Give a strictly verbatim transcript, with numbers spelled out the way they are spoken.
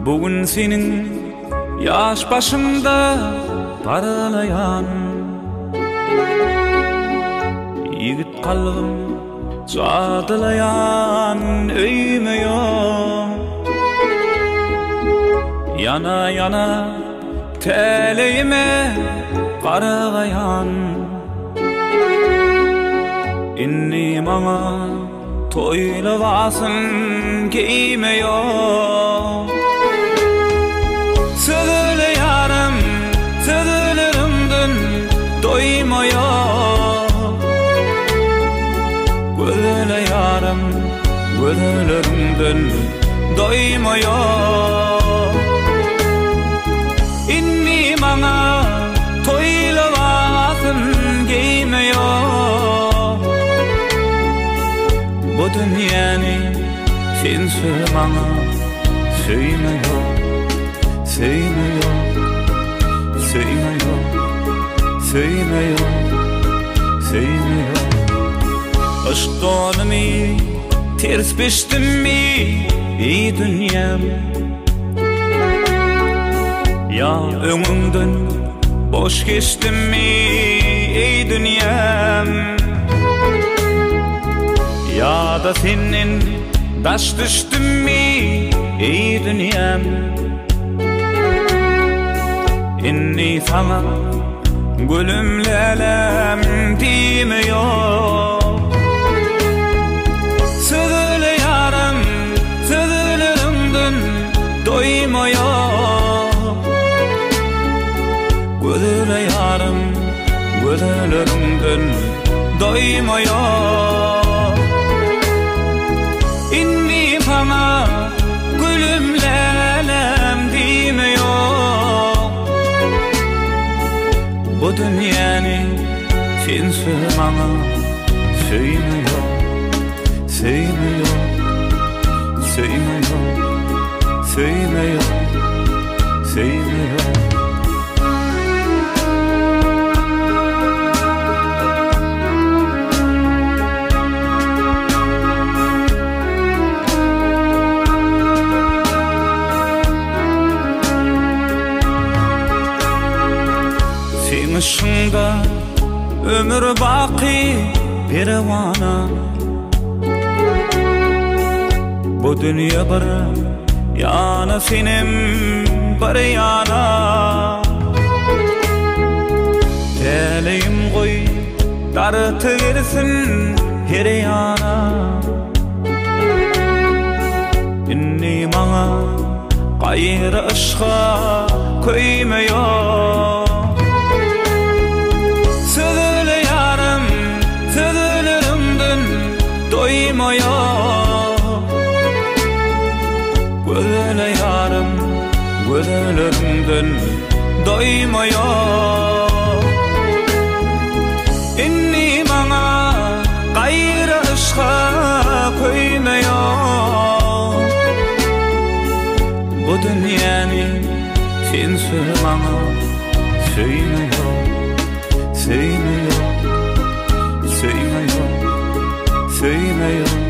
Bugün senin yaş başında paralayan Yigit kalbim çağdalayan öyme yok Yana yana teleğime qaragayan İnni mana toylabasın giyme yok Sözüle yarım, sözülerimden doyma yok Gözüle yarım, gözülerimden doyma yok İnni mana toylabasın giyme yok Bu dünyanı sensiz bana söyleme yok Söyleme yok, söyleme yok, söyleme yok, söyleme yok Aşktan mi, ters peştim mi, ey dünyam Ya önümden boş geçtim mi, ey dünyam Ya da senin taş düştüm mi, ey dünyam İnni sana gülümlelem diyme yok Sözüle yarım, sözülerimden doyma yok Gözüle yarım, gözülerimden doyma yok İnni sana gülümlelem diyme yok Bu dünyanı sensiz bana söyleme yok, söyleme yok, söyleme yok, söyleme yok, söyleme yok Işında ömür baki pervana Bu dünya bir yana senim bir yana Teleğim koy dartı girsin her yana İnni bana gayrı aşka koyma yok Sözüle yarım, sözülerimden doyma yok Gözüle yarım, gözülerimden doyma yok İnni bana gayrı aşka koyma yok Bu dünyanı sensiz bana söyleme yok Söyleme yok, söyleme yok, söyleme yok